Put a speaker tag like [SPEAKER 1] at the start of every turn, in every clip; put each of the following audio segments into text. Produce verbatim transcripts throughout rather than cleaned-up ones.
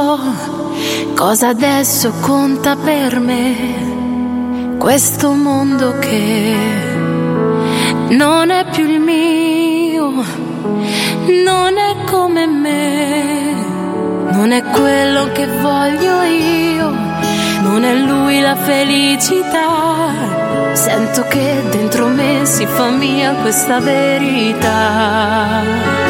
[SPEAKER 1] so cosa adesso conta per me, questo mondo che non è più il mio, non è come me, non è quello che voglio io, non è lui la felicità. Sento che dentro me si fa mia questa verità.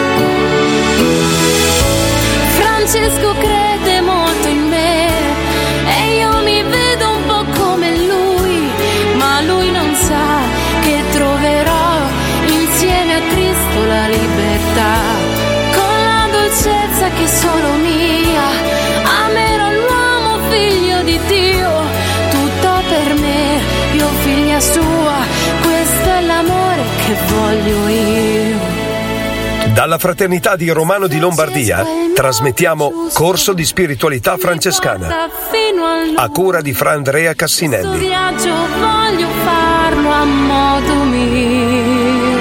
[SPEAKER 1] Francesco crede molto in me e io mi vedo un po' come lui, ma lui non sa che troverò insieme a Cristo la libertà, con la dolcezza che è solo mia. Amerò l'uomo figlio di Dio, tutto per me, io figlia sua, questo è l'amore che voglio io.
[SPEAKER 2] Dalla Fraternità di Romano di Lombardia trasmettiamo Corso di Spiritualità Francescana a cura di Fra Andrea Cassinelli.
[SPEAKER 1] Questo viaggio voglio farlo a modo mio.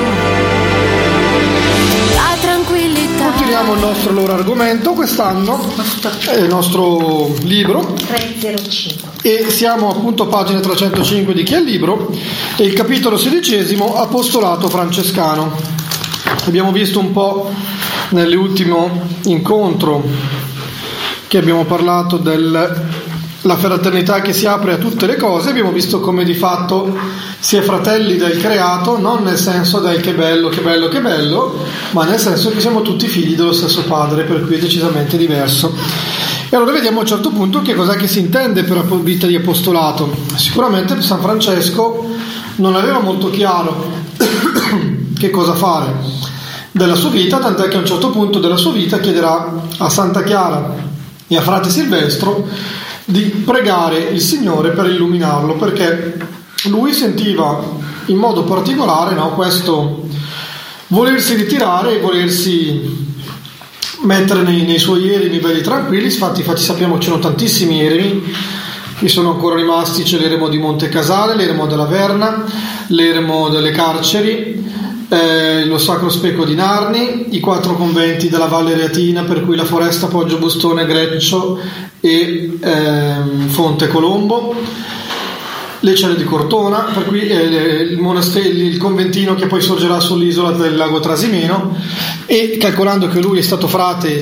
[SPEAKER 1] La tranquillità.
[SPEAKER 3] Continuiamo il nostro loro argomento quest'anno, è il nostro libro
[SPEAKER 4] trecentocinque
[SPEAKER 3] e siamo appunto a pagina trecentocinque di Chi è il libro e il capitolo sedicesimo, Apostolato francescano. Abbiamo visto un po' nell'ultimo incontro che abbiamo parlato della fraternità che si apre a tutte le cose, abbiamo visto come di fatto si è fratelli del creato, non nel senso del che bello, che bello, che bello, ma nel senso che siamo tutti figli dello stesso padre, per cui è decisamente diverso. E allora vediamo a un certo punto che cos'è che si intende per vita di apostolato. Sicuramente San Francesco non aveva molto chiaro che cosa fare della sua vita, tant'è che a un certo punto della sua vita chiederà a Santa Chiara e a frate Silvestro di pregare il Signore per illuminarlo, perché lui sentiva in modo particolare, no, questo volersi ritirare e volersi mettere nei, nei suoi eremi belli tranquilli. Infatti, infatti sappiamo che ci sono tantissimi eremi che sono ancora rimasti. C'è l'eremo di Monte Casale, l'eremo della Verna, l'eremo delle Carceri, Eh, lo Sacro Speco di Narni, i quattro conventi della Valle Reatina, per cui la Foresta, Poggio Bustone, Greccio e ehm, Fonte Colombo, le Celle di Cortona, per cui eh, il, monastero, il conventino che poi sorgerà sull'isola del lago Trasimeno. E calcolando che lui è stato frate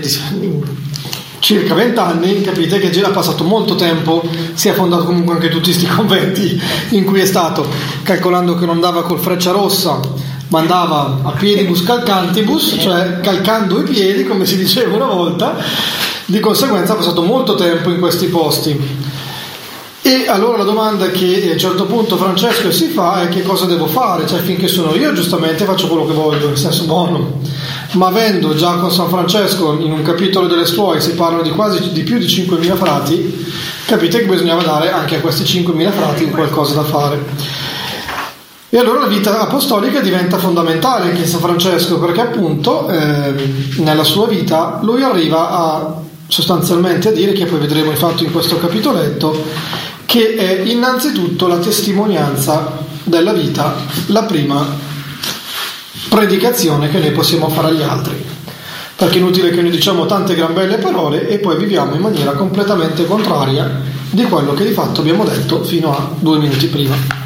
[SPEAKER 3] circa vent'anni, capite che già ha passato molto tempo, si è fondato comunque anche tutti questi conventi in cui è stato, calcolando che non andava col Frecciarossa ma andava a piedibus calcantibus, cioè calcando i piedi, come si diceva una volta. Di conseguenza ha passato molto tempo in questi posti. E allora la domanda che a un certo punto Francesco si fa è: che cosa devo fare? Cioè, finché sono io giustamente faccio quello che voglio, nel senso buono, ma avendo già con San Francesco in un capitolo delle Stuoie si parla di quasi di più di cinquemila frati, capite che bisognava dare anche a questi cinquemila frati qualcosa da fare. E allora la vita apostolica diventa fondamentale anche in San Francesco, perché appunto eh, nella sua vita lui arriva a sostanzialmente a dire, che poi vedremo infatti in questo capitoletto, che è innanzitutto la testimonianza della vita, la prima predicazione che noi possiamo fare agli altri, perché è inutile che noi diciamo tante gran belle parole e poi viviamo in maniera completamente contraria di quello che di fatto abbiamo detto fino a due minuti prima.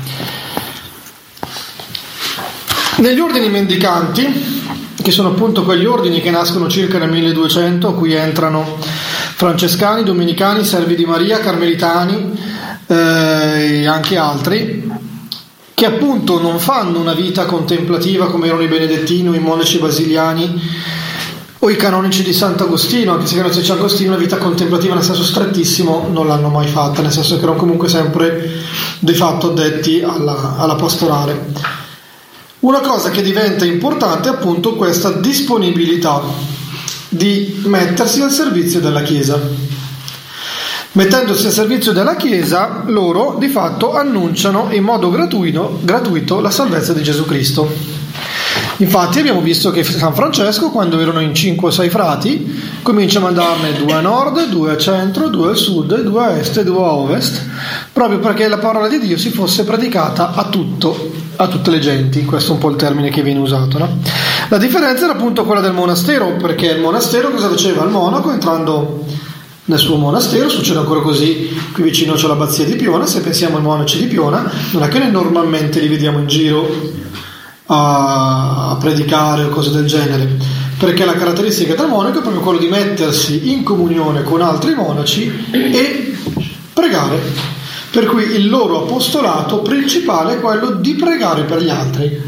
[SPEAKER 3] Negli ordini mendicanti, che sono appunto quegli ordini che nascono circa nel milleduecento, a cui entrano francescani, domenicani, servi di Maria, carmelitani eh, e anche altri, che appunto non fanno una vita contemplativa come erano i benedettini o i monaci basiliani o i canonici di Sant'Agostino, anche se i canonici di Sant'Agostino una vita contemplativa nel senso strettissimo non l'hanno mai fatta, nel senso che erano comunque sempre di fatto addetti alla, alla pastorale. Una cosa che diventa importante è appunto questa disponibilità di mettersi al servizio della Chiesa. Mettendosi al servizio della Chiesa, loro di fatto annunciano in modo gratuito, gratuito la salvezza di Gesù Cristo. Infatti abbiamo visto che San Francesco, quando erano in cinque o sei frati, comincia a mandarne due a nord, due a centro, due a sud, due a est e due a ovest, proprio perché la parola di Dio si fosse predicata a tutto, a tutte le genti. Questo è un po' il termine che viene usato, no? La differenza era appunto quella del monastero, perché il monastero cosa faceva? Il monaco, entrando nel suo monastero. Succede ancora così, qui vicino c'è l'abbazia di Piona. Se pensiamo ai monaci di Piona, non è che noi normalmente li vediamo in giro a, a predicare o cose del genere, perché la caratteristica del monaco è proprio quello di mettersi in comunione con altri monaci e pregare, per cui il loro apostolato principale è quello di pregare per gli altri,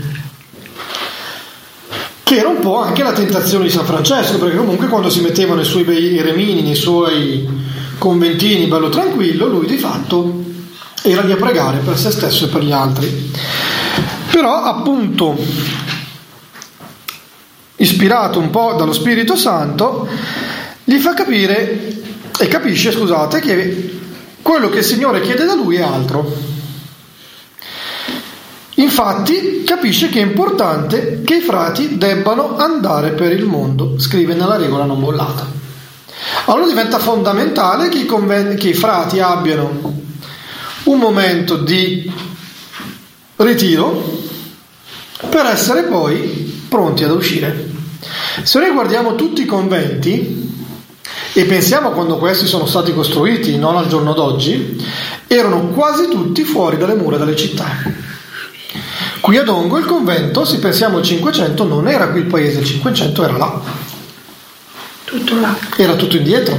[SPEAKER 3] che era un po' anche la tentazione di San Francesco, perché comunque quando si metteva nei suoi bei eremini, nei suoi conventini bello tranquillo, lui di fatto era lì a pregare per se stesso e per gli altri. Però appunto, ispirato un po' dallo Spirito Santo, gli fa capire e capisce, scusate, che quello che il Signore chiede da lui è altro. Infatti capisce che è importante che i frati debbano andare per il mondo, scrive nella regola non bollata. Allora diventa fondamentale che i, conven- che i frati abbiano un momento di ritiro per essere poi pronti ad uscire. Se noi guardiamo tutti i conventi e pensiamo a quando questi sono stati costruiti, non al giorno d'oggi, erano quasi tutti fuori dalle mura delle città. Qui a Dongo il convento, se pensiamo al Cinquecento, non era qui il paese, il Cinquecento era là.
[SPEAKER 4] Tutto là.
[SPEAKER 3] Era tutto indietro.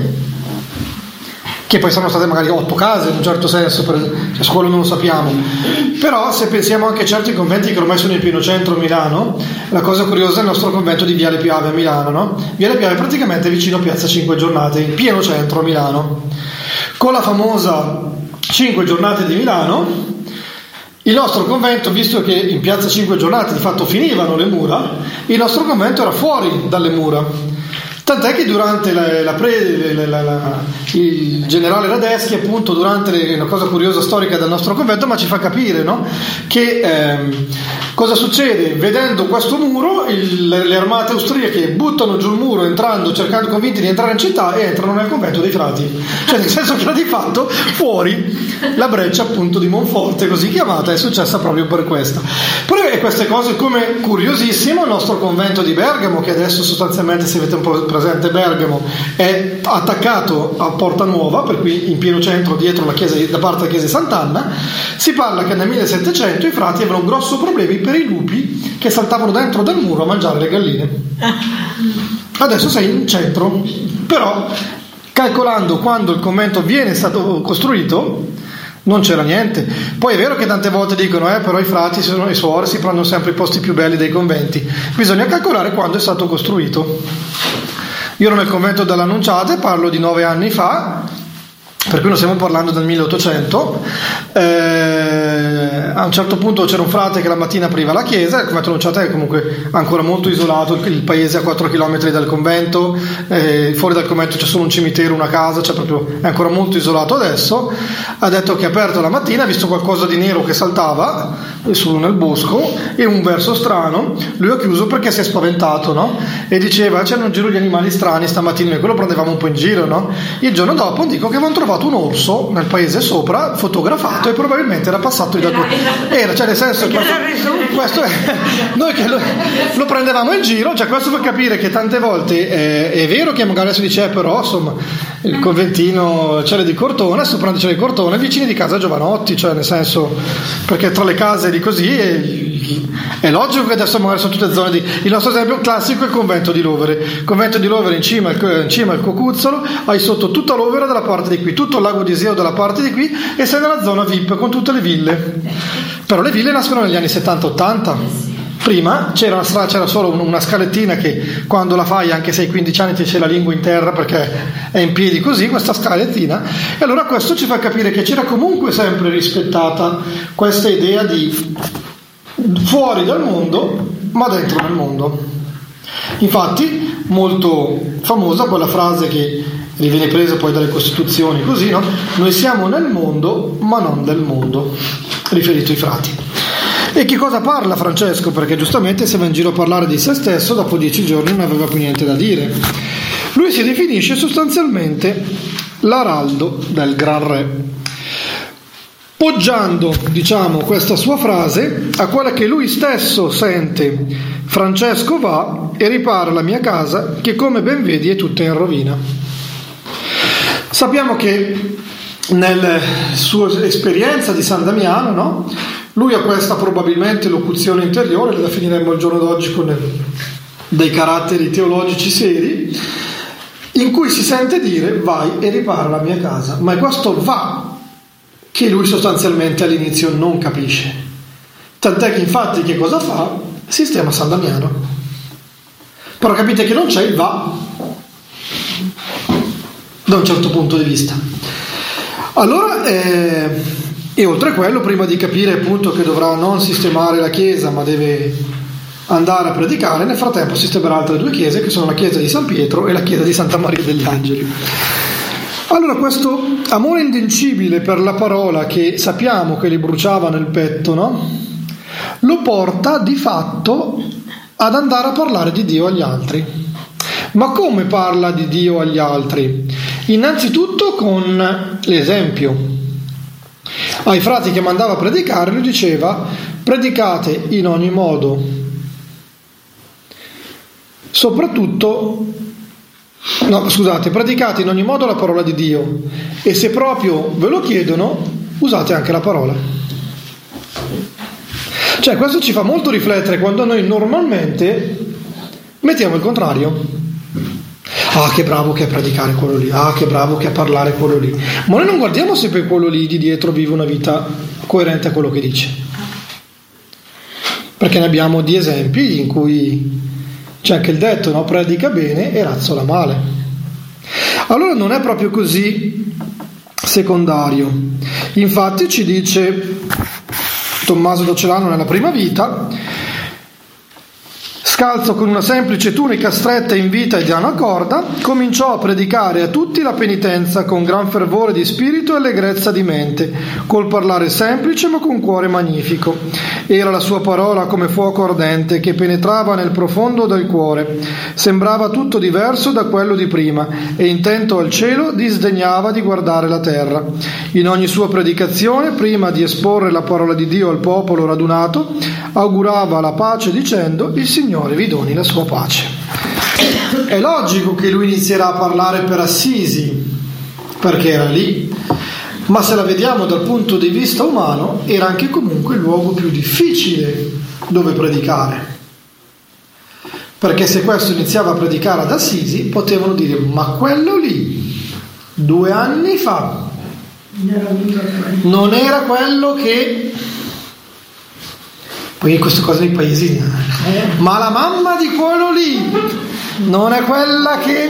[SPEAKER 3] Che poi sono state magari otto case in un certo senso, per, cioè su quello non lo sappiamo. Però se pensiamo anche a certi conventi che ormai sono in pieno centro a Milano, la cosa curiosa è il nostro convento di Viale Piave a Milano, no? Viale Piave è praticamente vicino a Piazza Cinque Giornate, in pieno centro a Milano. Con la famosa Cinque Giornate di Milano, il nostro convento, visto che in Piazza Cinque Giornate di fatto finivano le mura, il nostro convento era fuori dalle mura. Tant'è che durante la, la pre, la, la, la, il generale Radeschi, appunto, durante le, una cosa curiosa storica del nostro convento, ma ci fa capire, no? Che ehm, cosa succede? Vedendo questo muro, il, le armate austriache buttano giù il muro, entrando, cercando, convinti di entrare in città, e entrano nel convento dei frati. Cioè, nel senso che di fatto fuori la breccia, appunto, di Monforte, così chiamata, è successa proprio per questa. Poi e queste cose, come curiosissimo, il nostro convento di Bergamo, che adesso sostanzialmente, se avete un po' presente Bergamo, è attaccato a Porta Nuova, per cui in pieno centro, dietro la chiesa, da parte della chiesa di Sant'Anna. Si parla che nel millesettecento i frati avevano grossi problemi per i lupi che saltavano dentro del muro a mangiare le galline. Adesso sei in centro, però calcolando quando il convento viene stato costruito non c'era niente. Poi è vero che tante volte dicono eh però i frati, i suori si prendono sempre i posti più belli dei conventi. Bisogna calcolare quando è stato costruito. Io ero nel convento dell'Annunciata, parlo di nove anni fa, per cui non stiamo parlando del milleottocento. Eh, a un certo punto c'era un frate che la mattina apriva la chiesa. Il convento dell'Annunciata è comunque ancora molto isolato, il paese a quattro chilometri dal convento, eh, fuori dal convento c'è solo un cimitero, una casa, cioè proprio è ancora molto isolato adesso. Ha detto che è aperto la mattina, ha visto qualcosa di nero che saltava su nel bosco e un verso strano. Lui ha chiuso perché si è spaventato, no? E diceva c'erano in giro gli animali strani stamattina, e quello prendevamo un po' in giro, no? Il giorno dopo dico che avevano trovato un orso nel paese sopra, fotografato, e probabilmente era passato da qua. Era, cioè nel senso questo, questo è, noi che lo, lo prendevamo in giro, cioè questo per capire che tante volte è, è vero che magari si dice eh, però insomma il conventino c'era di Cortona, sopra c'era di Cortona, vicini di casa Giovanotti, cioè nel senso, perché tra le case di così è, è logico che adesso magari sono tutte zone di. Il nostro esempio classico è il convento di Lovere. Il convento di Lovere in cima, in cima al Cocuzzolo, hai sotto tutta Lovere dalla parte di qui, tutto il lago di Iseo dalla parte di qui, e sei nella zona V I P con tutte le ville. Però le ville nascono negli anni settanta ottanta. Prima c'era, una strada, c'era solo una scalettina che quando la fai, anche se hai quindici anni, ti c'è la lingua in terra perché è in piedi così, questa scalettina. E allora questo ci fa capire che c'era comunque sempre rispettata questa idea di fuori dal mondo ma dentro nel mondo. Infatti molto famosa quella frase che viene presa poi dalle Costituzioni, così, no? Noi siamo nel mondo ma non del mondo, riferito ai frati. E che cosa parla Francesco? Perché giustamente se va in giro a parlare di se stesso, dopo dieci giorni non aveva più niente da dire. Lui si definisce sostanzialmente l'araldo del Gran Re, poggiando, diciamo, questa sua frase a quella che lui stesso sente: Francesco va e ripara la mia casa che, come ben vedi, è tutta in rovina. Sappiamo che nella sua esperienza di San Damiano, no? Lui ha questa probabilmente locuzione interiore, la finiremmo il giorno d'oggi con dei caratteri teologici seri, in cui si sente dire vai e ripara la mia casa, ma è questo va che lui sostanzialmente all'inizio non capisce, tant'è che infatti che cosa fa? Sistema San Damiano, però capite che non c'è il va da un certo punto di vista. Allora eh, e oltre a quello, prima di capire appunto che dovrà non sistemare la chiesa ma deve andare a predicare, nel frattempo sistemerà altre due chiese, che sono la chiesa di San Pietro e la chiesa di Santa Maria degli Angeli. Allora questo amore invincibile per la parola, che sappiamo che gli bruciava nel petto, no? Lo porta di fatto ad andare a parlare di Dio agli altri. Ma come parla di Dio agli altri? Innanzitutto con l'esempio. Ai frati che mandava a predicare lui diceva: predicate in ogni modo, soprattutto no scusate predicate in ogni modo la parola di Dio, e se proprio ve lo chiedono usate anche la parola. Cioè questo ci fa molto riflettere, quando noi normalmente mettiamo il contrario. Ah, che bravo che è a predicare quello lì, ah, che bravo che è a parlare quello lì, ma noi non guardiamo se per quello lì di dietro vive una vita coerente a quello che dice, perché ne abbiamo di esempi in cui c'è anche il detto, no? Predica bene e razzola male. Allora non è proprio così secondario. Infatti ci dice Tommaso d'Ocelano nella prima vita: scalzo con una semplice tunica stretta in vita e di una corda, cominciò a predicare a tutti la penitenza con gran fervore di spirito e allegrezza di mente, col parlare semplice ma con cuore magnifico. Era la sua parola come fuoco ardente che penetrava nel profondo del cuore, sembrava tutto diverso da quello di prima, e intento al cielo disdegnava di guardare la terra. In ogni sua predicazione, prima di esporre la parola di Dio al popolo radunato, augurava la pace dicendo: il Signore vi doni la sua pace. È logico che lui inizierà a parlare per Assisi, perché era lì, ma se la vediamo dal punto di vista umano era anche comunque il luogo più difficile dove predicare, perché se questo iniziava a predicare ad Assisi potevano dire: ma quello lì due anni fa non era quello che... Poi queste cose nei paesi, ma la mamma di quello lì non è quella che,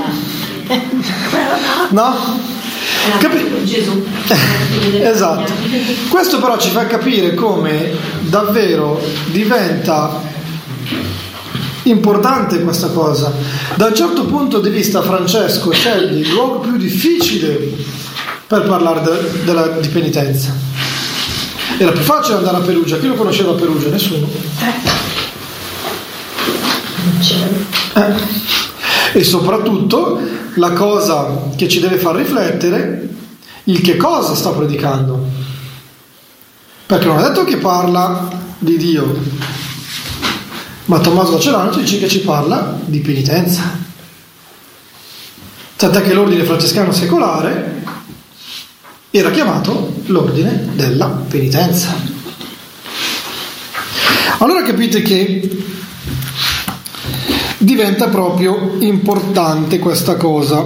[SPEAKER 3] no? Capi-
[SPEAKER 4] Gesù.
[SPEAKER 3] Esatto. Questo però ci fa capire come davvero diventa importante questa cosa. Da un certo punto di vista Francesco sceglie il luogo più difficile per parlare de- della, di penitenza. Era più facile andare a Perugia. Chi lo conosceva a Perugia? Nessuno. Eh. E soprattutto la cosa che ci deve far riflettere, il che cosa sta predicando, perché non è detto che parla di Dio, ma Tommaso d'Ocelano ci dice che ci parla di penitenza, tant'è che l'ordine francescano secolare era chiamato l'ordine della penitenza. Allora capite che diventa proprio importante questa cosa.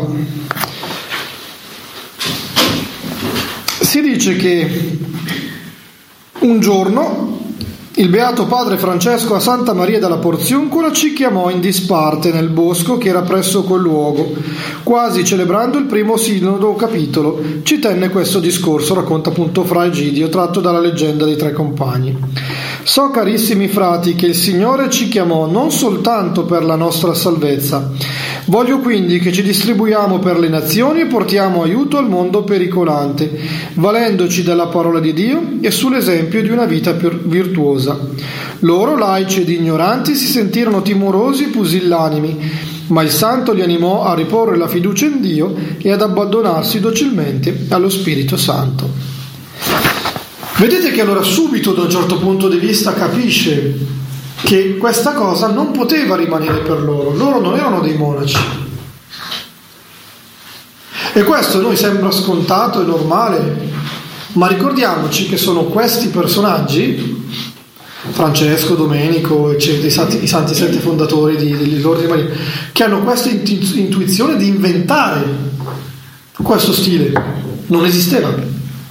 [SPEAKER 3] Si dice che un giorno il beato padre Francesco a Santa Maria della Porziuncola ci chiamò in disparte nel bosco che era presso quel luogo, quasi celebrando il primo sinodo capitolo. Ci tenne questo discorso, racconta appunto Fra Egidio, tratto dalla leggenda dei tre compagni. So, carissimi frati, che il Signore ci chiamò non soltanto per la nostra salvezza. Voglio quindi che ci distribuiamo per le nazioni e portiamo aiuto al mondo pericolante, valendoci della parola di Dio e sull'esempio di una vita virtuosa. Loro, laici ed ignoranti, si sentirono timorosi e pusillanimi, ma il Santo li animò a riporre la fiducia in Dio e ad abbandonarsi docilmente allo Spirito Santo. Vedete che allora subito da un certo punto di vista capisce che questa cosa non poteva rimanere per loro. Loro non erano dei monaci. E questo a noi sembra scontato e normale, ma ricordiamoci che sono questi personaggi, Francesco, Domenico, eccetera, i santi, i santi sette fondatori di, dell'Ordine Maria, che hanno questa intuizione di inventare questo stile. Non esisteva.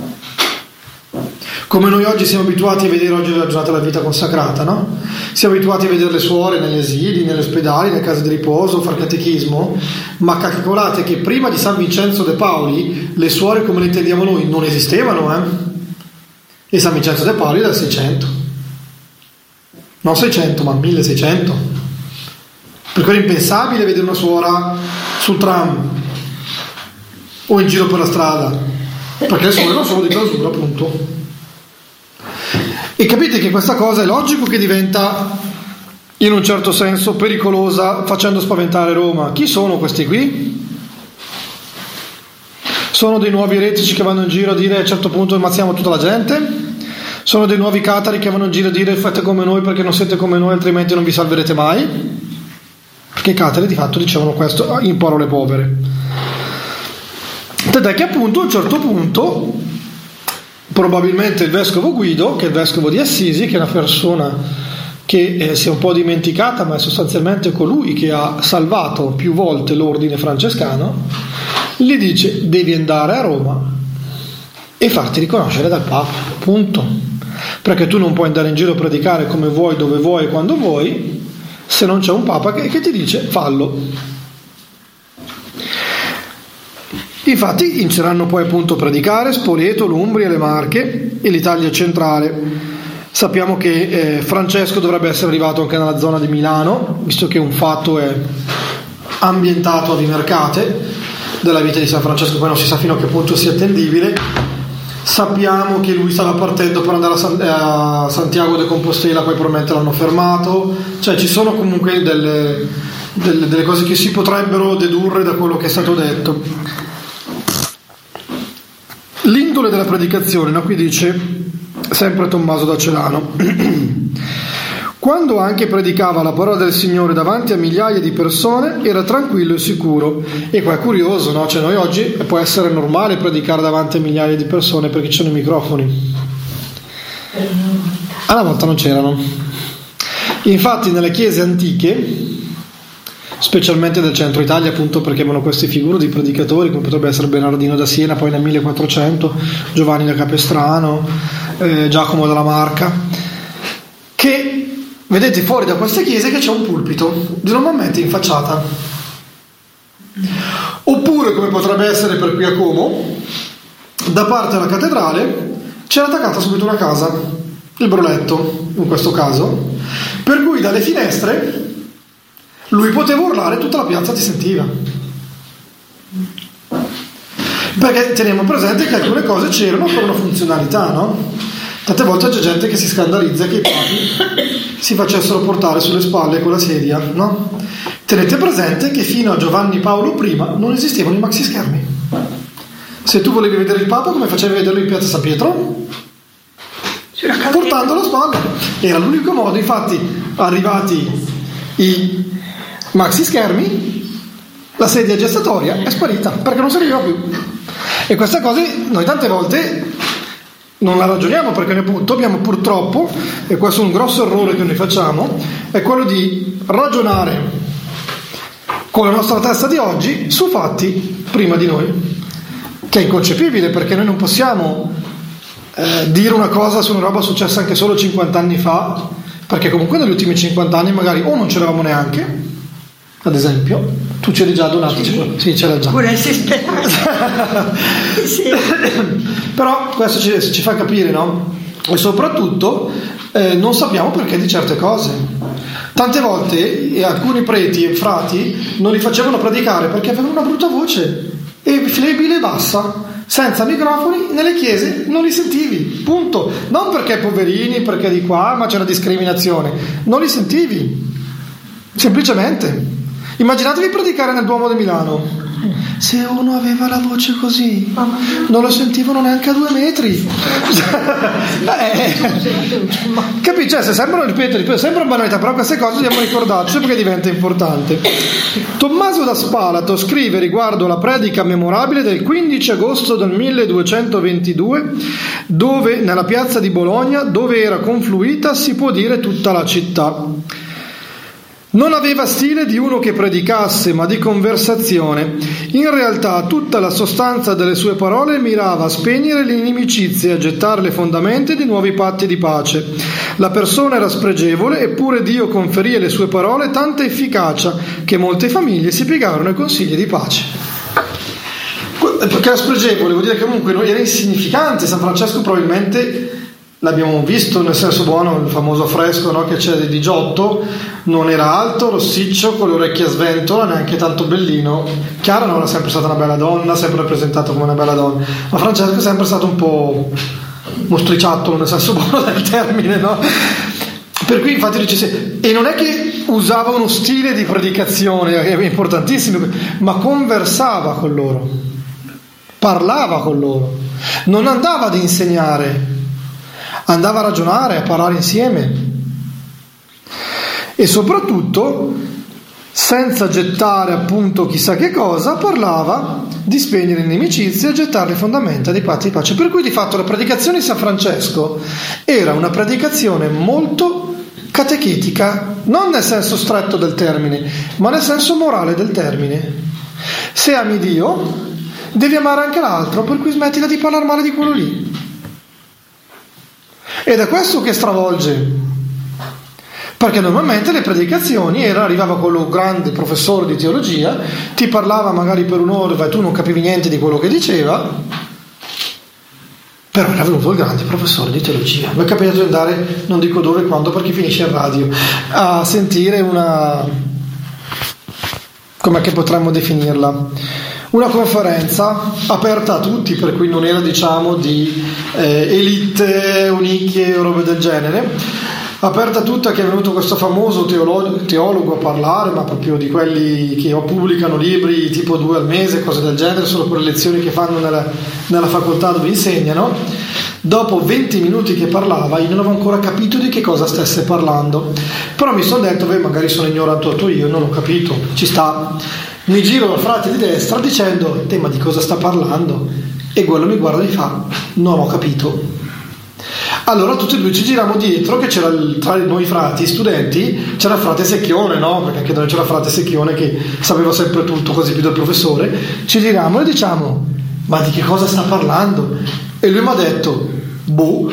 [SPEAKER 3] Come noi oggi siamo abituati a vedere, oggi è la giornata della vita consacrata, no? Siamo abituati a vedere le suore negli asili, negli ospedali, nelle case di riposo, far catechismo, ma calcolate che prima di San Vincenzo de Paoli le suore come le intendiamo noi non esistevano, eh? E San Vincenzo de Paoli è del seicento, non seicento ma milleseicento, perché era impensabile vedere una suora sul tram o in giro per la strada, perché le suore non sono di clausura, appunto. E capite che questa cosa è logico che diventa in un certo senso pericolosa, facendo spaventare Roma. Chi sono questi qui? Sono dei nuovi eretici che vanno in giro a dire a un certo punto ammazziamo tutta la gente? Sono dei nuovi catari che vanno in giro a dire fate come noi perché non siete come noi altrimenti non vi salverete mai? Perché i catari di fatto dicevano questo in parole povere. Tant'è che appunto a un certo punto probabilmente il vescovo Guido, che è il vescovo di Assisi, che è una persona che eh, si è un po' dimenticata, ma è sostanzialmente colui che ha salvato più volte l'ordine francescano, gli dice devi andare a Roma e farti riconoscere dal Papa, punto, perché tu non puoi andare in giro a predicare come vuoi, dove vuoi, quando vuoi, se non c'è un Papa che, che ti dice fallo. Infatti inizieranno poi appunto a predicare Spoleto, l'Umbria, le Marche e l'Italia centrale. Sappiamo che eh, Francesco dovrebbe essere arrivato anche nella zona di Milano, visto che un fatto è ambientato a Vimercate della vita di San Francesco, poi non si sa fino a che punto sia attendibile. Sappiamo che lui stava partendo per andare a, San, a Santiago de Compostela, poi probabilmente l'hanno fermato, cioè ci sono comunque delle, delle, delle cose che si potrebbero dedurre da quello che è stato detto. L'indole della predicazione, no? Qui dice sempre Tommaso da Celano quando anche predicava la parola del Signore davanti a migliaia di persone era tranquillo e sicuro. E qua è curioso, no? Cioè noi oggi può essere normale predicare davanti a migliaia di persone perché ci sono i microfoni, alla volta non c'erano. Infatti nelle chiese antiche, specialmente del centro Italia, appunto perché avevano queste figure di predicatori come potrebbe essere Bernardino da Siena, poi nel millequattrocento Giovanni da Capestrano, eh, Giacomo della Marca, che vedete fuori da queste chiese che c'è un pulpito normalmente in facciata, oppure come potrebbe essere per qui a Como, da parte della cattedrale c'era attaccata subito una casa, il Broletto in questo caso, per cui dalle finestre lui poteva urlare, tutta la piazza ti sentiva, perché teniamo presente che alcune cose c'erano per una funzionalità, no? Tante volte c'è gente che si scandalizza che i papi si facessero portare sulle spalle con la sedia, no? Tenete presente che fino a Giovanni Paolo primo non esistevano i maxi schermi. Se tu volevi vedere il Papa, come facevi a vederlo in piazza San Pietro? Portando la spalla. Era l'unico modo. Infatti arrivati i maxi schermi, la sedia gestatoria è sparita perché non serviva più. E queste cose noi tante volte non la ragioniamo, perché noi appunto abbiamo purtroppo, e questo è un grosso errore che noi facciamo, è quello di ragionare con la nostra testa di oggi su fatti prima di noi, che è inconcepibile, perché noi non possiamo eh, dire una cosa su una roba successa anche solo cinquanta anni fa, perché comunque negli ultimi cinquanta anni magari o non c'eravamo neanche, ad esempio, tu c'eri già donato? Sì, sì, c'era già.
[SPEAKER 4] Pure si spera. Sì.
[SPEAKER 3] Però questo ci, ci fa capire, no? E soprattutto eh, non sappiamo perché di certe cose. Tante volte eh, alcuni preti e frati non li facevano predicare perché avevano una brutta voce e flebile e bassa, senza microfoni nelle chiese non li sentivi, punto. Non perché poverini, perché di qua, ma c'è una discriminazione, non li sentivi, semplicemente. Immaginatevi predicare nel Duomo di Milano, se uno aveva la voce così non lo sentivano neanche a due metri. eh, capisci? Cioè, se sembrano ripetere, ripetere sembra banalità, però queste cose dobbiamo ricordarci perché diventa importante. Tommaso da Spalato scrive riguardo la predica memorabile del quindici agosto del milleduecentoventidue, dove nella piazza di Bologna, dove era confluita, si può dire, tutta la città. Non aveva stile di uno che predicasse, ma di conversazione. In realtà tutta la sostanza delle sue parole mirava a spegnere l'inimicizia e a gettare le fondamenta di nuovi patti di pace. La persona era spregevole, eppure Dio conferì alle sue parole tanta efficacia che molte famiglie si piegarono ai consigli di pace. Perché era spregevole vuol dire che comunque era insignificante. San Francesco probabilmente, l'abbiamo visto nel senso buono, il famoso affresco, no, che c'è di Giotto, non era alto, rossiccio, con le orecchie a sventola, neanche tanto bellino. Chiara non era sempre stata una bella donna, sempre rappresentato come una bella donna, ma Francesco è sempre stato un po' mostriciattolo nel senso buono del termine, no? Per cui infatti dice, e non è che usava uno stile di predicazione, è importantissimo, ma conversava con loro, parlava con loro, non andava ad insegnare, andava a ragionare, a parlare insieme, e soprattutto senza gettare appunto chissà che cosa, parlava di spegnere l'inimicizia e gettare le fondamenta dei patti di pace. Per cui di fatto la predicazione di San Francesco era una predicazione molto catechetica, non nel senso stretto del termine, ma nel senso morale del termine. Se ami Dio devi amare anche l'altro, per cui smettila di parlare male di quello lì. Ed è questo che stravolge, perché normalmente le predicazioni era, arrivava quello grande professore di teologia, ti parlava magari per un'ora e tu non capivi niente di quello che diceva, però era venuto il grande professore di teologia. Mi è capitato di andare, non dico dove e quando perché finisce in radio, a sentire una, com'è che potremmo definirla, una conferenza aperta a tutti, per cui non era diciamo di eh, elite, unicchie o robe del genere, aperta a tutti, che è venuto questo famoso teologo, teologo a parlare, ma proprio di quelli che pubblicano libri tipo due al mese, cose del genere, solo per le lezioni che fanno nella, nella facoltà dove insegnano. Dopo venti minuti che parlava io non avevo ancora capito di che cosa stesse parlando, però mi sono detto, beh, magari sono ignoranto io, non ho capito, ci sta. Mi giro al frate di destra dicendo, te, ma di cosa sta parlando? E quello mi guarda e mi fa, non ho capito. Allora tutti e due ci giriamo dietro, che c'era il, tra noi frati studenti c'era il frate Secchione, no? Perché anche da noi c'era il frate Secchione che sapeva sempre tutto, quasi più del professore. Ci giriamo e diciamo, ma di che cosa sta parlando? E lui mi ha detto, boh.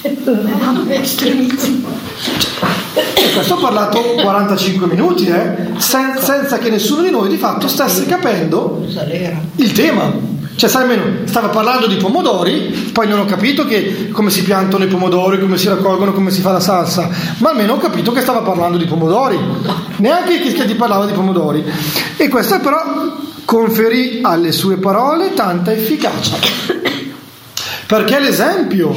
[SPEAKER 3] E questo ha parlato quarantacinque minuti, eh? Sen- senza che nessuno di noi di fatto stesse capendo il tema. Cioè, sai, almeno stava parlando di pomodori, poi non ho capito che come si piantano i pomodori, come si raccolgono, come si fa la salsa, ma almeno ho capito che stava parlando di pomodori, neanche che ti parlava di pomodori. E questo però conferì alle sue parole tanta efficacia, perché l'esempio,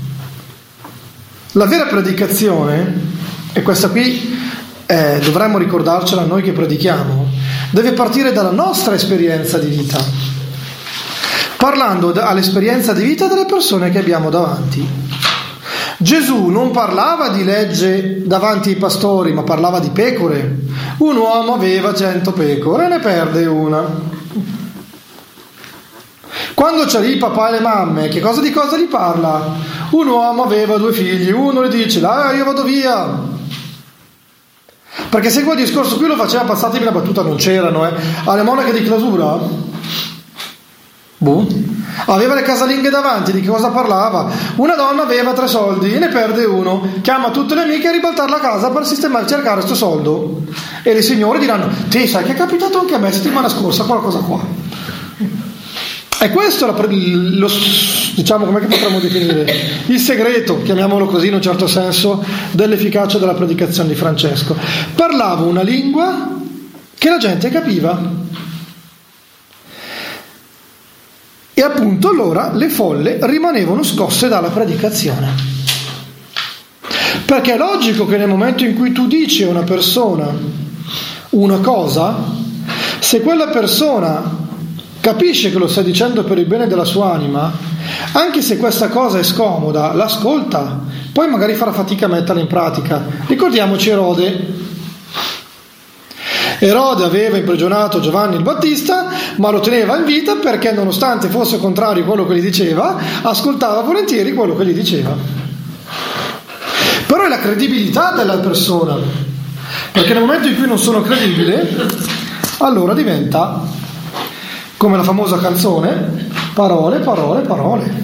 [SPEAKER 3] la vera predicazione, e questa qui eh, dovremmo ricordarcela noi che predichiamo, deve partire dalla nostra esperienza di vita, parlando all'esperienza di vita delle persone che abbiamo davanti. Gesù non parlava di legge davanti ai pastori, ma parlava di pecore. Un uomo aveva cento pecore e ne perde una. Quando c'è lì il papà e le mamme, che cosa di cosa gli parla? Un uomo aveva due figli, uno gli dice, ah, io vado via. Perché se quel discorso qui lo faceva, passatemi la battuta, non c'erano, eh. Alle monache di clausura, boh, aveva le casalinghe davanti, di che cosa parlava? Una donna aveva tre soldi e ne perde uno, chiama tutte le amiche a ribaltare la casa per sistemare, cercare sto soldo, e le signore diranno, ti sai che è capitato anche a me settimana scorsa qualcosa qua. E questo è lo, diciamo, come potremmo definire il segreto, chiamiamolo così in un certo senso, dell'efficacia della predicazione di Francesco. Parlava una lingua che la gente capiva. E appunto allora le folle rimanevano scosse dalla predicazione, perché è logico che nel momento in cui tu dici a una persona una cosa, se quella persona capisce che lo stai dicendo per il bene della sua anima, anche se questa cosa è scomoda, l'ascolta, poi magari farà fatica a metterla in pratica. Ricordiamoci Erode. Erode aveva imprigionato Giovanni il Battista, ma lo teneva in vita perché, nonostante fosse contrario a quello che gli diceva, ascoltava volentieri quello che gli diceva. Però è la credibilità della persona, perché nel momento in cui non sono credibile, allora diventa come la famosa canzone, parole, parole, parole.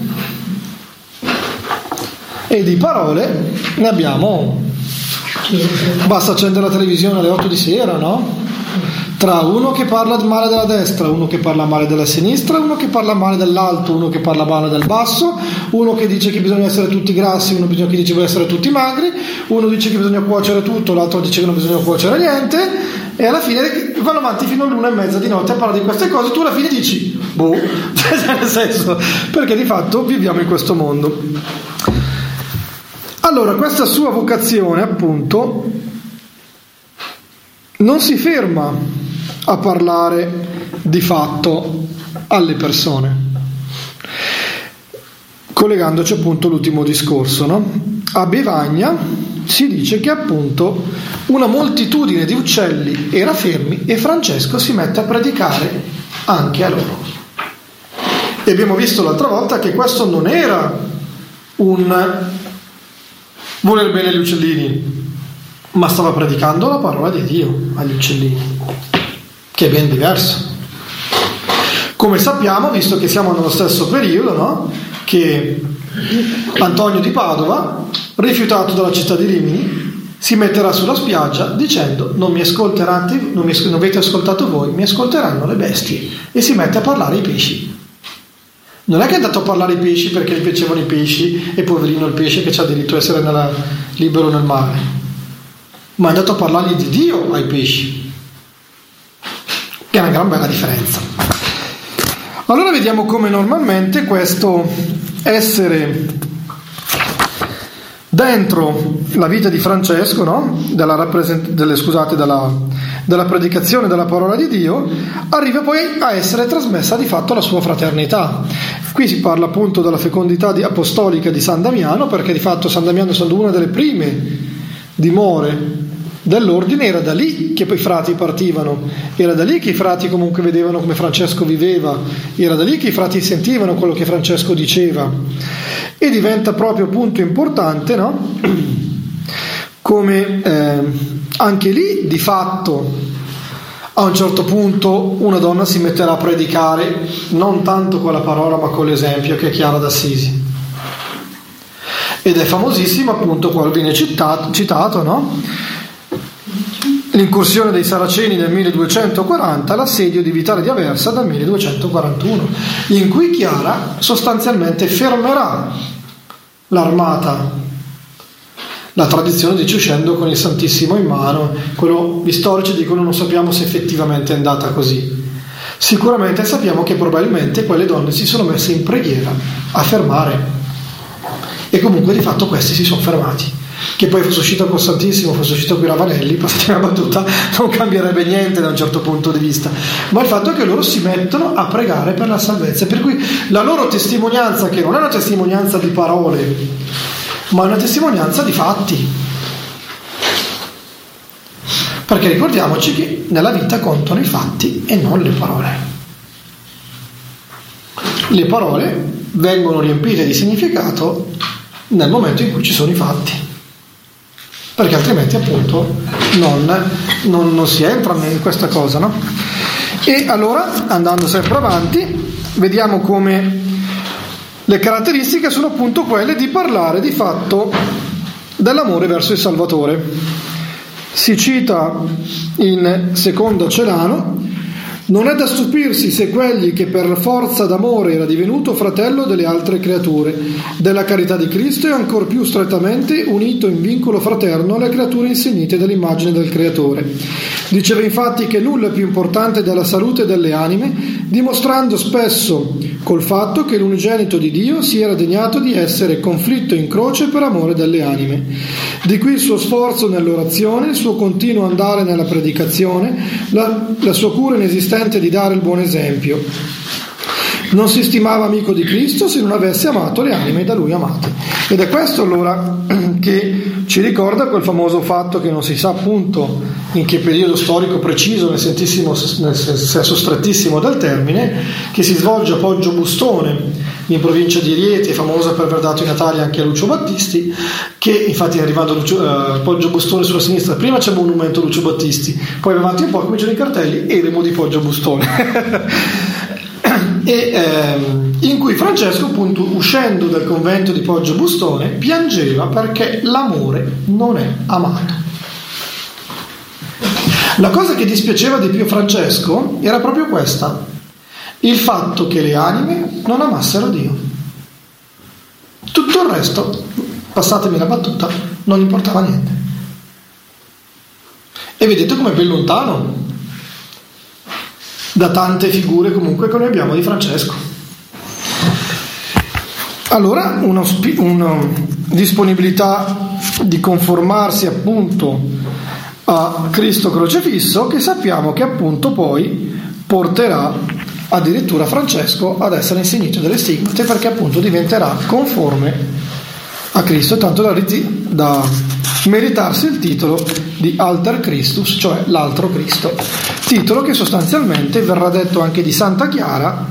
[SPEAKER 3] E di parole ne abbiamo, basta accendere la televisione alle otto di sera, no? Tra uno che parla male della destra, uno che parla male della sinistra, uno che parla male dell'alto, uno che parla male del basso, uno che dice che bisogna essere tutti grassi, uno che dice che bisogna essere tutti magri, uno dice che bisogna cuocere tutto, l'altro dice che non bisogna cuocere niente, e alla fine vanno avanti fino all'una e mezza di notte a parlare di queste cose. Tu alla fine dici boh, nel senso, perché di fatto viviamo in questo mondo. Allora, questa sua vocazione, appunto, non si ferma a parlare di fatto alle persone, collegandoci appunto all'ultimo discorso, no? A Bevagna si dice che appunto una moltitudine di uccelli era fermi e Francesco si mette a predicare anche a loro. E abbiamo visto l'altra volta che questo non era un voler bene agli uccellini, ma stava predicando la parola di Dio agli uccellini, che è ben diverso. Come sappiamo, visto che siamo nello stesso periodo, no? Che Antonio di Padova, rifiutato dalla città di Rimini, si metterà sulla spiaggia dicendo non mi ascolterate, non, mi, non avete ascoltato voi, mi ascolteranno le bestie, e si mette a parlare ai pesci. Non è che è andato a parlare ai pesci perché gli piacevano i pesci e poverino il pesce che c'ha diritto a essere nella, libero nel mare, ma è andato a parlargli di Dio ai pesci, che è una gran bella differenza. Allora vediamo come normalmente questo essere dentro la vita di Francesco, no? della, rappresent- delle, scusate, della, della predicazione della parola di Dio, arriva poi a essere trasmessa di fatto alla sua fraternità. Qui si parla appunto della fecondità di, apostolica di San Damiano, perché di fatto San Damiano, essendo una delle prime dimore dell'ordine, era da lì che poi i frati partivano, era da lì che i frati comunque vedevano come Francesco viveva, era da lì che i frati sentivano quello che Francesco diceva, e diventa proprio punto importante, no? Come eh, anche lì di fatto a un certo punto una donna si metterà a predicare non tanto con la parola ma con l'esempio, che è Chiara d'Assisi, ed è famosissimo appunto, qua viene citato, citato no? L'incursione dei Saraceni nel milleduecentoquaranta, l'assedio di Vitale di Aversa dal milleduecentoquarantuno, in cui Chiara sostanzialmente fermerà l'armata. La tradizione dice uscendo con il Santissimo in mano, quello gli storici dicono non sappiamo se effettivamente è andata così. Sicuramente sappiamo che probabilmente quelle donne si sono messe in preghiera a fermare, e comunque di fatto questi si sono fermati. Che poi fosse uscito col Santissimo, fosse uscito qui Ravanelli, passate una battuta, non cambierebbe niente da un certo punto di vista, ma il fatto è che loro si mettono a pregare per la salvezza, per cui la loro testimonianza, che non è una testimonianza di parole ma è una testimonianza di fatti, perché ricordiamoci che nella vita contano i fatti e non le parole. Le parole vengono riempite di significato nel momento in cui ci sono i fatti, perché altrimenti appunto non, non, non si entra in questa cosa, no? E allora, andando sempre avanti, vediamo come le caratteristiche sono appunto quelle di parlare di fatto dell'amore verso il Salvatore. Si cita in Secondo Celano: non è da stupirsi se quegli che per forza d'amore era divenuto fratello delle altre creature della carità di Cristo e ancor più strettamente unito in vincolo fraterno alle creature insignite dell'immagine del Creatore. Diceva infatti che nulla è più importante della salute delle anime, dimostrando spesso col fatto che l'unigenito di Dio si era degnato di essere conflitto in croce per amore delle anime. Di qui il suo sforzo nell'orazione, il suo continuo andare nella predicazione, la, la sua cura inesistente di dare il buon esempio. Non si stimava amico di Cristo se non avesse amato le anime da lui amate. Ed è questo allora che ci ricorda quel famoso fatto che non si sa appunto in che periodo storico preciso, nel, nel senso strettissimo del termine, che si svolge a Poggio Bustone, in provincia di Rieti, famosa per aver dato i natali anche a Lucio Battisti, che infatti arrivando a Lucio, uh, Poggio Bustone sulla sinistra, prima c'è il monumento Lucio Battisti, poi avanti un po' cominciano i cartelli Eremo di Poggio Bustone. E ehm, in cui Francesco, appunto, uscendo dal convento di Poggio Bustone, piangeva perché l'amore non è amato. La cosa che dispiaceva di più a Francesco era proprio questa: il fatto che le anime non amassero Dio. Tutto il resto, passatemi la battuta, non importava niente. E vedete com'è ben lontano da tante figure comunque che noi abbiamo di Francesco. Allora una, una disponibilità di conformarsi appunto a Cristo crocefisso, che sappiamo che appunto poi porterà addirittura Francesco ad essere insignito delle stigmate, perché appunto diventerà conforme a Cristo, tanto da, da meritarsi il titolo di Alter Christus, cioè l'altro Cristo, titolo che sostanzialmente verrà detto anche di Santa Chiara,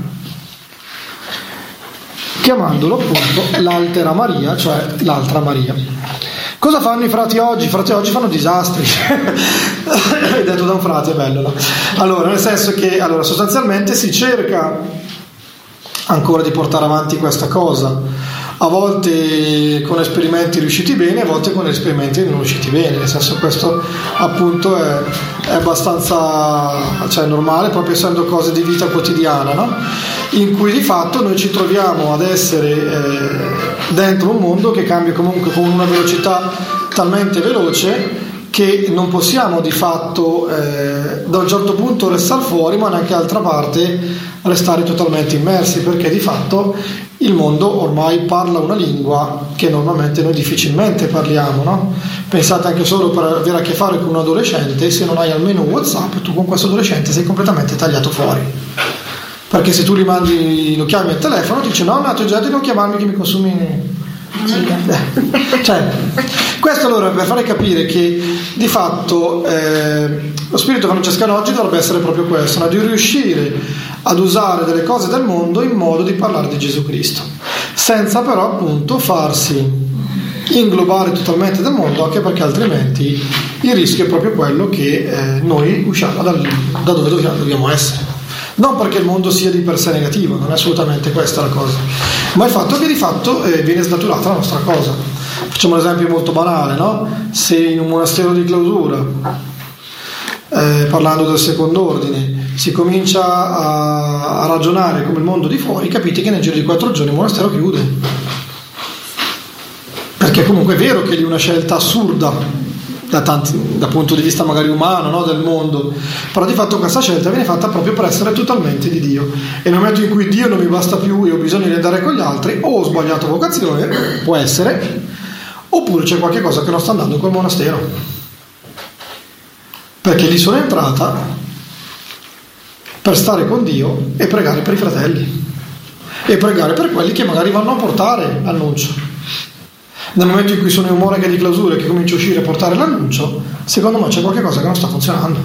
[SPEAKER 3] chiamandolo appunto l'Altera Maria, cioè l'altra Maria. Cosa fanno i frati oggi? I frati oggi fanno disastri. È detto da un frate, è bello, no? Allora, nel senso che allora, sostanzialmente si cerca ancora di portare avanti questa cosa, a volte con esperimenti riusciti bene, a volte con esperimenti non riusciti bene, nel senso, questo appunto è, è abbastanza, cioè, normale, proprio essendo cose di vita quotidiana, no? In cui di fatto noi ci troviamo ad essere eh, dentro un mondo che cambia comunque con una velocità talmente veloce che non possiamo di fatto eh, da un certo punto restare fuori, ma neanche d'altra parte restare totalmente immersi, perché di fatto il mondo ormai parla una lingua che normalmente noi difficilmente parliamo, no? Pensate anche solo per avere a che fare con un adolescente, se non hai almeno WhatsApp, tu con questo adolescente sei completamente tagliato fuori, perché se tu gli mandi, lo chiami al telefono, ti dice no, no, tu già di non chiamarmi che mi consumi. Cioè, questo allora per fare capire che di fatto eh, lo spirito francescano oggi dovrebbe essere proprio questo, no? Di riuscire ad usare delle cose del mondo in modo di parlare di Gesù Cristo, senza però appunto farsi inglobare totalmente dal mondo, anche perché altrimenti il rischio è proprio quello che eh, noi usciamo dal, da dove dobbiamo essere. Non perché il mondo sia di per sé negativo, non è assolutamente questa la cosa, ma il fatto che di fatto eh, viene snaturata la nostra cosa. Facciamo un esempio molto banale, no? Se in un monastero di clausura, eh, parlando del secondo ordine, si comincia a, a ragionare come il mondo di fuori, capite che nel giro di quattro giorni il monastero chiude, perché comunque è vero che è una scelta assurda da tanti, dal punto di vista magari umano, no, del mondo, però di fatto questa scelta viene fatta proprio per essere totalmente di Dio, e nel momento in cui Dio non mi basta più e ho bisogno di andare con gli altri, o ho sbagliato vocazione, può essere, oppure c'è qualche cosa che non sta andando in quel monastero, perché lì sono entrata per stare con Dio e pregare per i fratelli e pregare per quelli che magari vanno a portare l'annuncio. Nel momento in cui sono in umore che di clausura e che comincio a uscire a portare l'annuncio, secondo me c'è qualche cosa che non sta funzionando.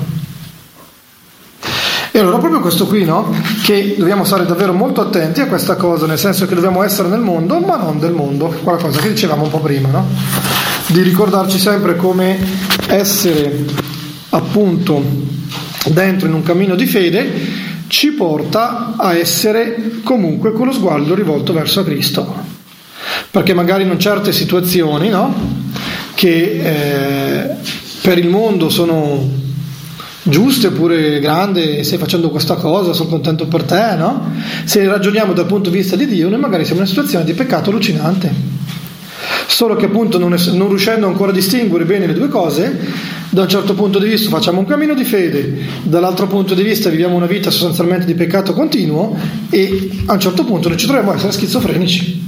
[SPEAKER 3] E allora proprio questo qui, no? Che dobbiamo stare davvero molto attenti a questa cosa, nel senso che dobbiamo essere nel mondo ma non del mondo, quella cosa che dicevamo un po' prima, no? Di ricordarci sempre come essere appunto dentro in un cammino di fede ci porta a essere comunque con lo sguardo rivolto verso Cristo. Perché magari in certe situazioni, no, che eh, per il mondo sono giuste, oppure grande, stai facendo questa cosa, sono contento per te, no? Se ragioniamo dal punto di vista di Dio, noi magari siamo in una situazione di peccato allucinante, solo che appunto non, es- non riuscendo ancora a distinguere bene le due cose, Da un certo punto di vista facciamo un cammino di fede, dall'altro punto di vista viviamo una vita sostanzialmente di peccato continuo, e a un certo punto noi ci troviamo a essere schizofrenici.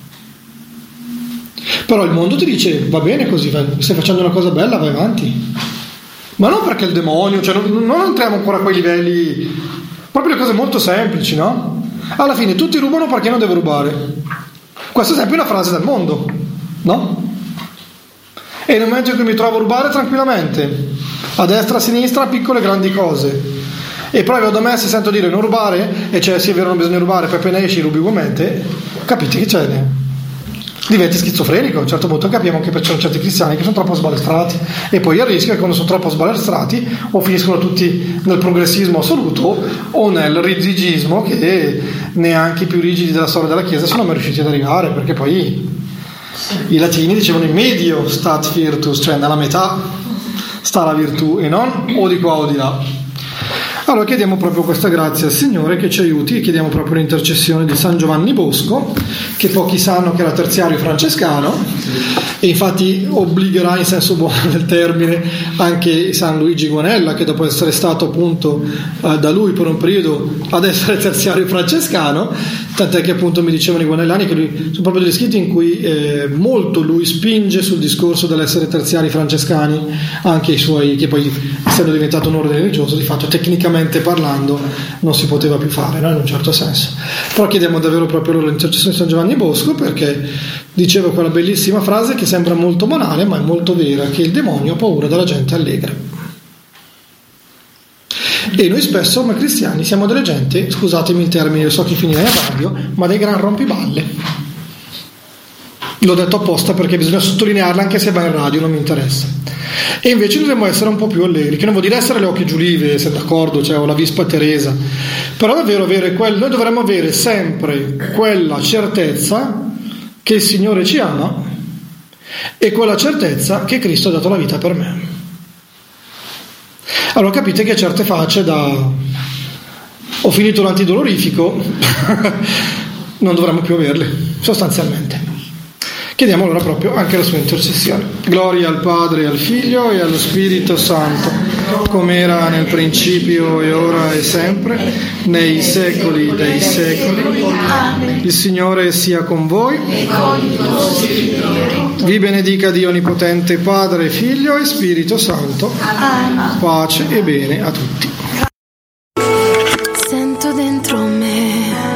[SPEAKER 3] Però il mondo ti dice: va bene così, stai facendo una cosa bella, vai avanti. Ma non perché il demonio, cioè non, non entriamo ancora a quei livelli, proprio le cose molto semplici, no? Alla fine tutti rubano perché non devo rubare. Questa è sempre una frase del mondo, no? E nel momento in cui mi trovo a rubare tranquillamente, a destra, a sinistra, piccole e grandi cose, e poi vado da me, se sento dire non rubare, e cioè sì è vero non bisogna rubare, poi appena esci rubi ugualmente, capite che c'è? Diventi schizofrenico. A un certo punto capiamo che ci sono certi cristiani che sono troppo sbalestrati, e poi il rischio è che quando sono troppo sbalestrati o finiscono tutti nel progressismo assoluto o nel rigigismo, che neanche i più rigidi della storia della Chiesa sono mai riusciti ad arrivare, perché poi i latini dicevano in medio stat virtus, cioè nella metà sta la virtù e non o di qua o di là. Allora chiediamo proprio questa grazia al Signore che ci aiuti, e chiediamo proprio l'intercessione di San Giovanni Bosco, che pochi sanno che era terziario francescano, e infatti obbligherà in senso buono del termine anche San Luigi Guanella, che dopo essere stato appunto eh, da lui per un periodo ad essere terziario francescano, tant'è che appunto mi dicevano i guanellani che lui, sono proprio degli scritti in cui eh, molto lui spinge sul discorso dell'essere terziari francescani, anche i suoi, che poi essendo diventato un ordine religioso di fatto tecnicamente parlando non si poteva più fare, no? In un certo senso. Però chiediamo davvero proprio loro l'intercessione di San Giovanni Bosco, perché diceva quella bellissima frase che sembra molto banale ma è molto vera, che il demonio ha paura della gente allegra. E noi spesso come cristiani siamo delle gente, scusatemi il termine, io so che finirà in radio, ma dei gran rompiballe. L'ho detto apposta perché bisogna sottolinearla, anche se va in radio non mi interessa. E invece dovremmo essere un po' più allegri, che non vuol dire essere le occhi giulive, se d'accordo, cioè o la Vispa Teresa, però davvero avere quel, noi dovremmo avere sempre quella certezza che il Signore ci ama e quella certezza che Cristo ha dato la vita per me. Allora capite che certe facce da ho finito l'antidolorifico non dovremmo più averle, sostanzialmente. Chiediamo allora proprio anche la sua intercessione. Gloria al Padre, al Figlio e allo Spirito Santo, come era nel principio e ora e sempre, nei secoli dei secoli. Il Signore sia con voi. Vi benedica Dio Onnipotente, Padre, Figlio e Spirito Santo. Pace e bene a tutti.
[SPEAKER 1] Sento dentro me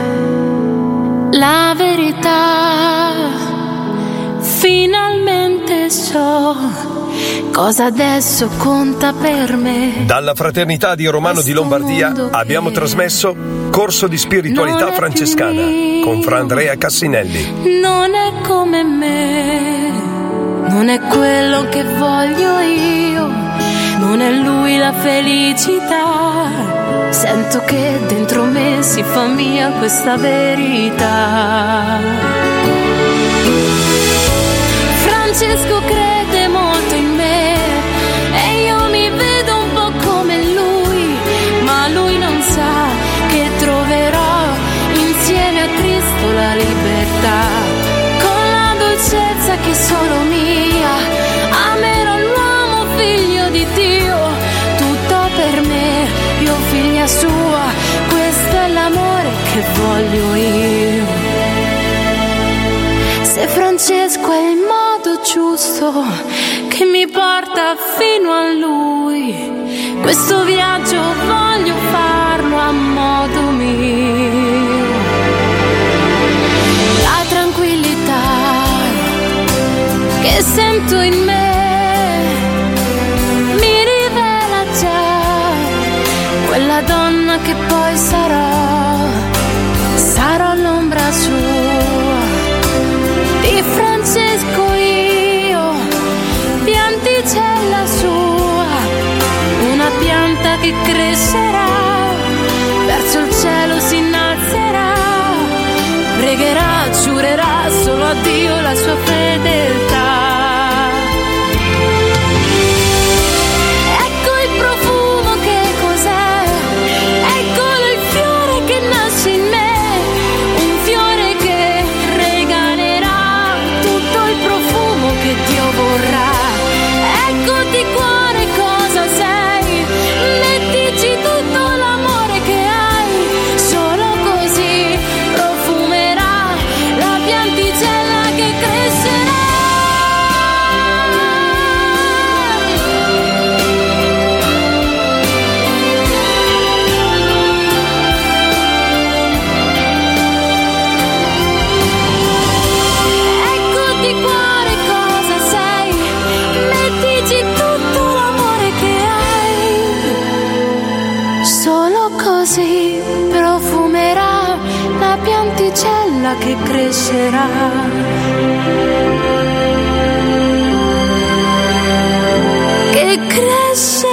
[SPEAKER 1] la verità. Finalmente so cosa adesso conta per me.
[SPEAKER 2] Dalla Fraternità di Romano di Lombardia abbiamo trasmesso Corso di Spiritualità Francescana con Fra Andrea Cassinelli.
[SPEAKER 1] Non è come me, non è quello che voglio io, non è lui la felicità. Sento che dentro me si fa mia questa verità. Francesco crede molto in me e io mi vedo un po' come lui, ma lui non sa che troverò insieme a Cristo la libertà, con la dolcezza che è solo mia. Amerò l'uomo figlio di Dio, tutto per me, io figlia sua, questo è l'amore che voglio io. Se Francesco è il modo giusto che mi porta fino a lui, questo viaggio voglio farlo a modo mio. La tranquillità che sento in me mi rivela già quella donna che poi sarò, sarò l'ombra sua. Di Francesco io, pianticella sua, una pianta che crescerà, verso il cielo si innalzerà, pregherà, giurerà solo a Dio la sua fedeltà. Ecco il profumo che cos'è, eccolo il fiore che nasce in me, un fiore che che Dio vorrà. Eccoti cuore stella che crescerà. Che crescerà.